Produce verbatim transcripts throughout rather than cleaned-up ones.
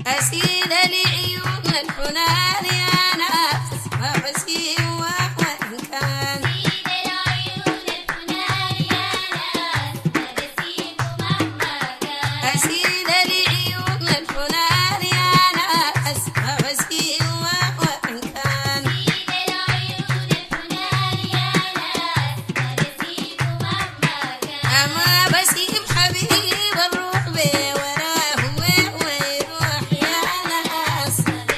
أسيل لعيون الحنان يا ناس ما بسيب وإن كان أسيل لعيون الحنان يا ناس ما بسيب وإن كان أما بسيب حبيب الروح بي وراه ويروح يا ناس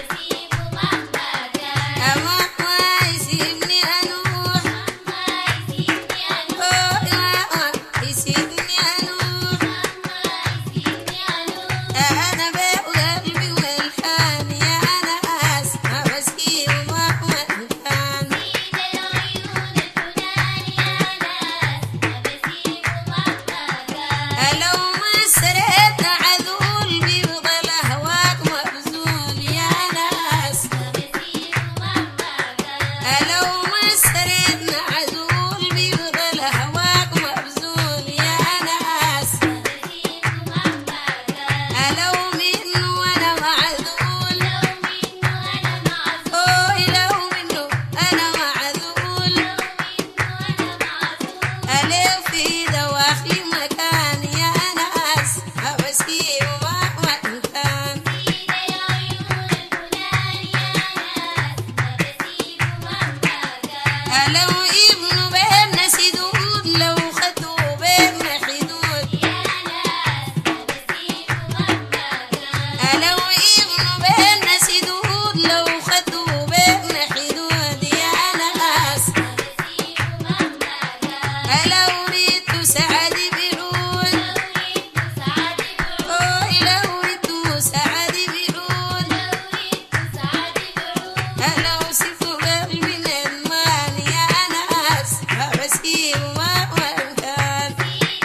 أما ما يسيبني أنوح يسيبني أنوح أنا بي وقلبي والحان يا ناس ما بسيب وإن كان لو ما سريت عذول بيفضل هواك مبذول يا ناس لو ما سريت عذول بيفضل هواك مبذول يا ناس لو منه وانا معذول اوي لو منه انا معذول ألف في دواخلي مكان يا ناس أبسيب وإن كان لو ابن بين سدود لو خدوا بين حدود لو ابن بين سدود لو خدوا بين حدود يا ناس لو ريت سعدي بعود أوي لو ريت سعدي بعود لو سبت قلبي ندمان يا ناس ما بسيب وإن كان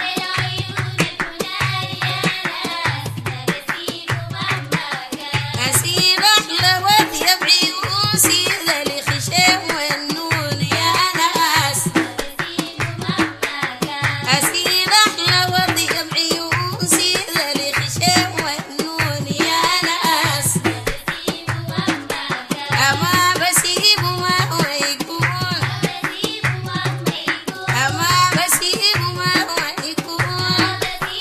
أسيب أحلى وثياب بعيون سيدة لخشام والنون يا ناس أسيب أحلى وثياب بعيون سيدة لخشام والنون يا ناس أما بسيب ما يكون أما بسيب ما يكون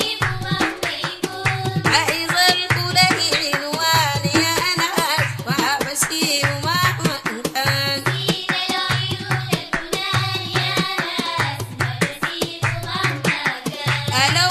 أيضا كله عنوان يا ناس ما بسيب وإن كان لو